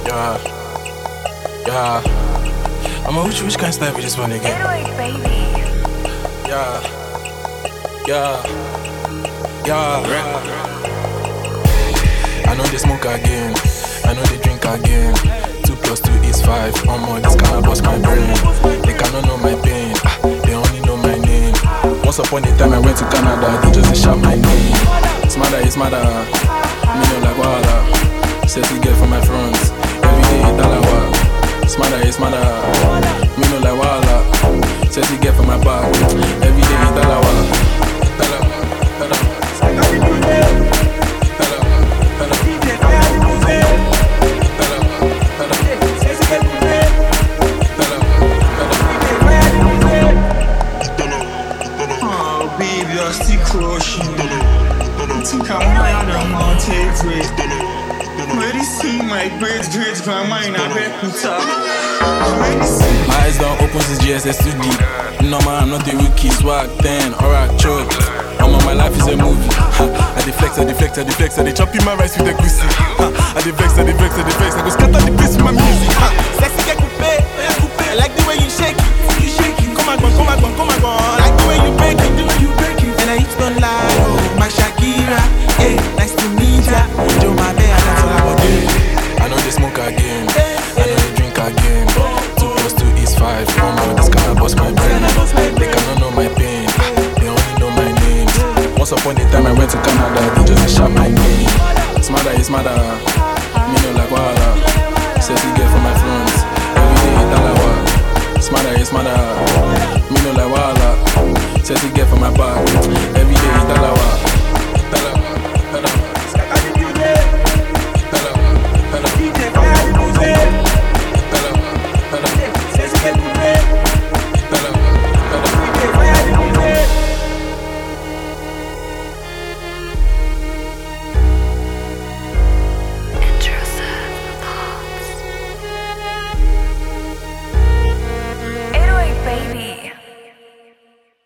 Yeah, yeah. Which kind of style with this one again? Yeah, yeah, yeah. I know they smoke again, I know they drink again. 2 + 2 is 5. This cannot bust my brain. They cannot know my pain. They only know my name. Once upon a time I went to Canada, they just shout my name. It's mother. Me know like wahala. Sexy girl from my front. Every day dalawa. It's mother. Me know like wahala. Sexy girl from my back. Every day dalawa. Baby, you're still crushing me. I think I'm higher than Mount Everest. Already see my great grandma in Abeokuta. My eyes don't open since GSS 2D. No man, I'm not a rookie. Swag 10, alright, choke. My life is a movie. I deflex, I dey chop in my rice with the goosey. I deflex, I go scatter the place with my music. Sexy get coupe, I like the way you shake it. Come on, like the way you break it. And I hips don't lie, oh, my Shakira. Hey, nice to meet ya. Joe, my man, that's all I want to do. I know they smoke again, I know they drink again. 2 + 2 is 5. This cannot bust my brain. They cannot know my pain. They only know my name. Once upon a time I went to Canada, they just shout my name. It's mother. Me know like wahala. Sexy girl from my front. Every day dalawa. It's mother. Me know like wahala. Sexy girl from my back.